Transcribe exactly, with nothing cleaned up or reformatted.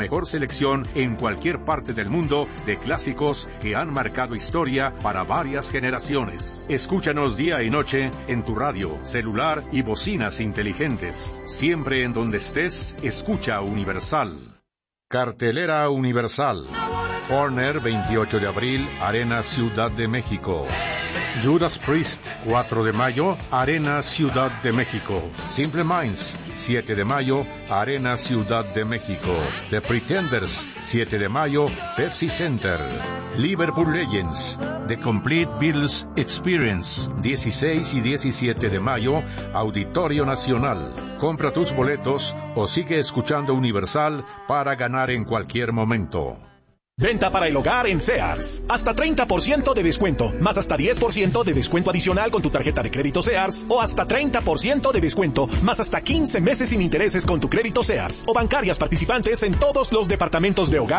Mejor selección en cualquier parte del mundo de clásicos que han marcado historia para varias generaciones. Escúchanos día y noche en tu radio, celular y bocinas inteligentes. Siempre en donde estés, escucha Universal. Cartelera Universal. Horner, veintiocho de abril, Arena Ciudad de México. Judas Priest, cuatro de mayo, Arena Ciudad de México. Simple Minds, siete de mayo, Arena Ciudad de México. The Pretenders, siete de mayo, Pepsi Center. Liverpool Legends, The Complete Beatles Experience, dieciséis y diecisiete de mayo, Auditorio Nacional. Compra tus boletos o sigue escuchando Universal para ganar en cualquier momento. Venta para el hogar en Sears. Hasta treinta por ciento de descuento, más hasta diez por ciento de descuento adicional con tu tarjeta de crédito Sears, o hasta treinta por ciento de descuento, más hasta quince meses sin intereses con tu crédito Sears, o bancarias participantes en todos los departamentos de hogar